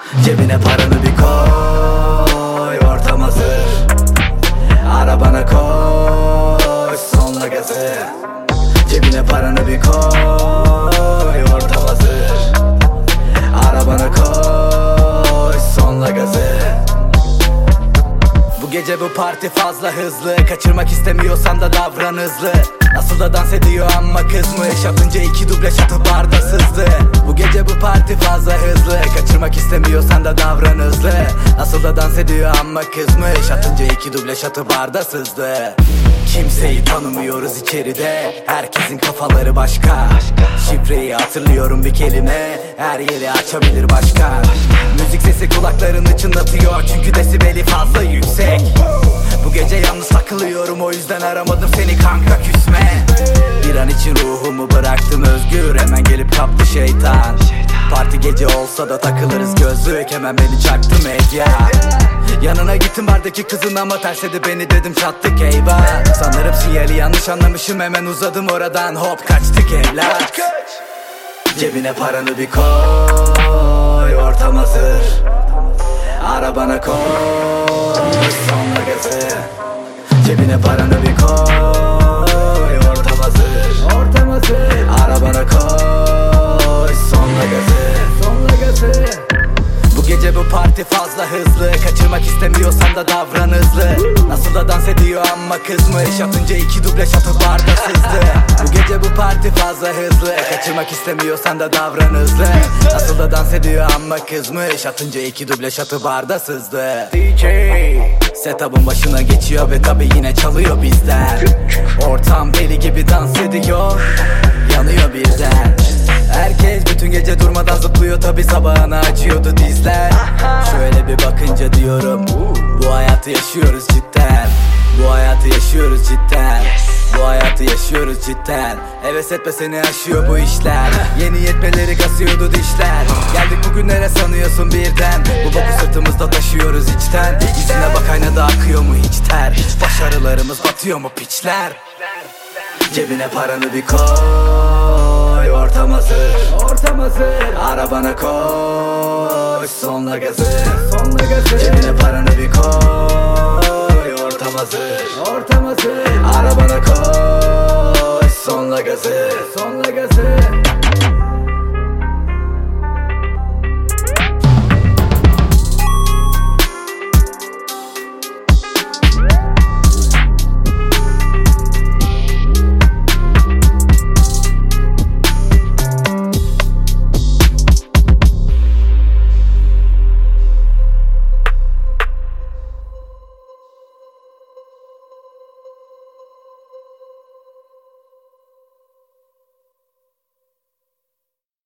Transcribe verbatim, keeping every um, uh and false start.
Cebine paranı bir koy, ortam hazır. Arabana koy, sonla gazı. Cebine paranı bir koy, ortam hazır. Arabana koy, sonla gazı. Bu gece bu parti fazla hızlı. Kaçırmak istemiyorsan da davran hızlı. Nasıl da dans ediyor amma kızmış. Atınca iki duble şatı barda sızdı. Bu gece bu parti fazla hızlı. Kaçırmak istemiyorsan da davran hızlı. Nasıl da dans ediyor amma kızmış. Atınca iki duble şatı barda sızdı. Kimseyi tanımıyoruz içeride. Herkesin kafaları başka. Şifreyi hatırlıyorum bir kelime. Her yeri açabilir başka. Müzik sesi kulaklarını çınlatıyor. Çünkü desibeli fazla yüksek. Bu gece yalnız takılıyorum, o yüzden aramadım seni kanka, küsme. Bir an için ruhumu bıraktım özgür. Hemen gelip kaptı şeytan. Parti gece olsa da takılırız gözlük. Hemen beni çaktı medya. Yanına gittim bardaki kızın ama tersledi beni, dedim çattık eyvah. Sanırım sinyali yanlış anlamışım, hemen uzadım oradan, hop kaçtık evlat. Cebine paranı bir koy, ortam hazır. Arabana koy, sonla gazı. Cebine paranı bir koy, ortam hazır. Ortam hazır. Arabana koy, sonla gazı. Sonla gazı. Bu gece bu parti fazla hızlı. Kaçırmak istemiyorsan da davran hızlı. Nasıl da dans ediyor amma kızmış. Atınca iki duble şatı barda sızdı. Bu gece bu parti fazla hızlı. Kaçırmak istemiyorsan da davran hızlı. Nasıl da dans ediyor amma kızmış. Atınca iki duble şatı barda sızdı. D J setup'ın başına geçiyor ve tabi yine çalıyor bizden. Ortam deli gibi dans ediyor. Yanıyor birden. Herkes bütün gece durmadan zıplıyor, tabi sabahına açıyordu dizler. Şöyle bir bakınca diyorum, bu hayatı yaşıyoruz cidden. Bu hayatı yaşıyoruz cidden. Bu hayatı yaşıyoruz cidden. Heves etme, seni aşıyor bu işler. Yeni yetmeleri kasıyordu dişler. Geldik bugünlere sanıyorsun birden. Bu boku sırtımızda taşıyoruz içten. İzine bak, aynada akıyor mu hiç ter? Başarılarımız batıyor mu piçler? Cebine paranı bir koy, ortam hazır. Ortam hazır. Arabana koy, sonla gazı. Sonla gazı. Cebine paranı bir koy, ortam hazır. Ortam hazır. Arabana koy, sonla gazı. Sonla gazı.